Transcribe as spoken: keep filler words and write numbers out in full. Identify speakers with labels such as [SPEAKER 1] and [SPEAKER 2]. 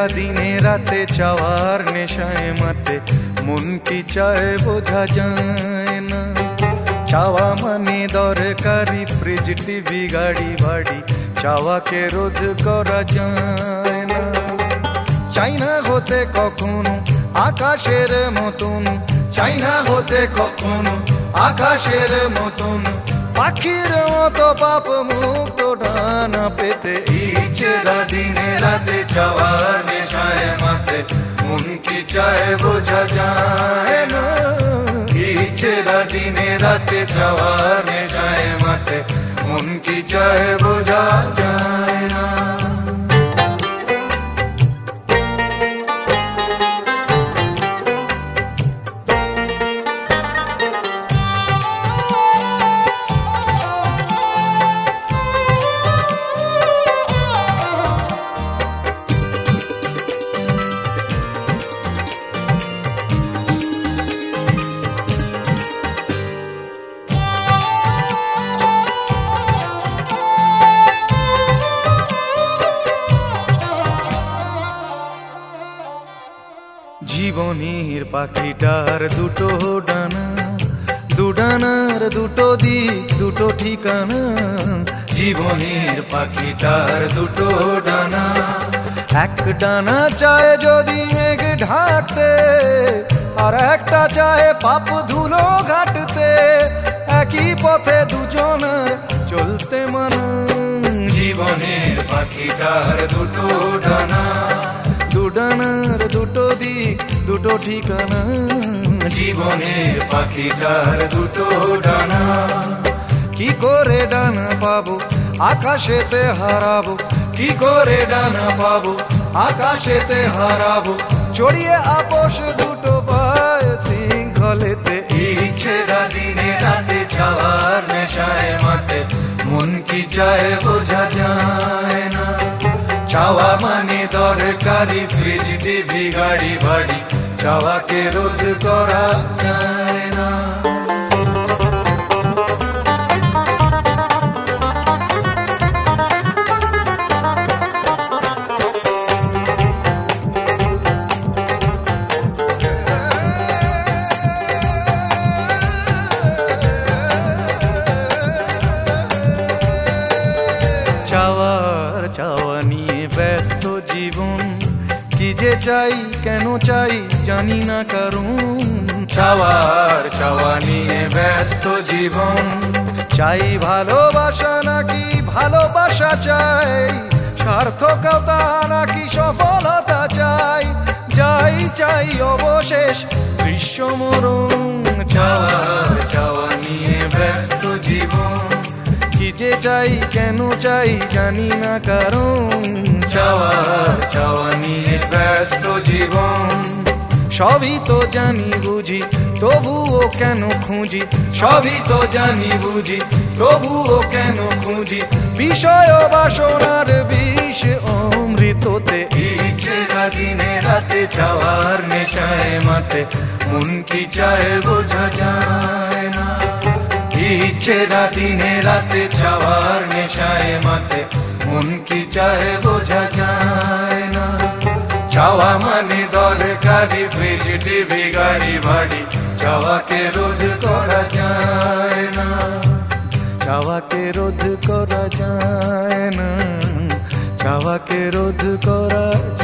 [SPEAKER 1] দিনে রাতে চাওয়ার নেশায় মাতে মন কি চায় বোঝা যায় না। চাওয়া মানে দরকারি ফ্রিজ টিভি গাড়ি বাড়ি, চাওয়াকে রোধ করা যায় না। চাই না হতে কখনো আকাশের মতন, চাই না হতে কখনো আকাশের মতন, পাখির মতো পাপ মুক্ত ডানা পেতে। ইচ্ছেরা দিনে রাতে চাওয়ার নেশায় মাতে মন কি চায় বোঝা যায় না। ইচ্ছেরা দিনে রাতে চাওয়ার নেশায় মাতে মন কি চায় বোঝা যায় না। জীবনের পাখিটার দুটো ডানা, দুডানার দুটো দিক দুটো ঠিকানা। জীবনের পাখিটার দুটো ডানা, এক ডানা চায় যদি মেঘ ঢাকতে, আর একটা চায় পাপ ধুলো ঘাটতে। একই পথে দুজনের চলতে মানা। জীবনের পাখিটার দুটো ডানা, দুডানার দুটো দিক দুটো ঠিকানা। জীবনের পাখিটার দুটো ডানা, কি করে ডানা পাবো আকাশেতে হারাবো, কি করে ডানা পাবো আকাশেতে হারাবো। জড়িয়ে আপোষ দুটো পায় শৃঙ্খলেতে। ইচ্ছেরা দিনে রাতে চাওয়ার নেশায় মাতে মন কি চায় বোঝা যায় না। চাওয়া মানে দরকারি ফ্রিজ টিভি গাড়ি বাড়ি, চাওয়াকে রোধ করা যায় না। চাওয়ার চাওয়া নিয়ে ব্যস্ত জীবন, কি যে চাই কেন চাই জানি না কারণ। চাওয়ার চাওয়া নিয়ে ব্যস্ত জীবন, চাই ভালোবাসা নাকি ভালোবাসা চাই, সার্থকতা নাকি সফলতা চাই। যাই চাই অবশেষ দৃশ্যমরণ। চাওয়ার চাওয়া নিয়ে ব্যস্ত জীবন, কি যে চাই কেন চাই জানি না কারণ। চাওয়ার চাওয়া নিয়ে ব্যস্ত জীবন, সবই তো জানি বুঝি তবুও কেন খুঁজি, সবই তো জানি বুঝি তবুও কেন খুঁজি। বিষয় বাসনার বিষ অমৃততে। ইচ্ছেরা দিনে রাতে চাওয়ার নেশায় মাতে মন কি চায় বোঝা যায় না। ইচ্ছেরা দিনে রাতে চাওয়ার নেশায় মাতে মন কি চায় বোঝা যায় না। চাওয়া মানে দরকারি ফ্রিজ টিভি গাড়ি বাড়ি, চাওয়াকে রোধ করা যায় না। চাওয়াকে রোধ করা যায় না, চাওয়াকে রোধ করা যায় না।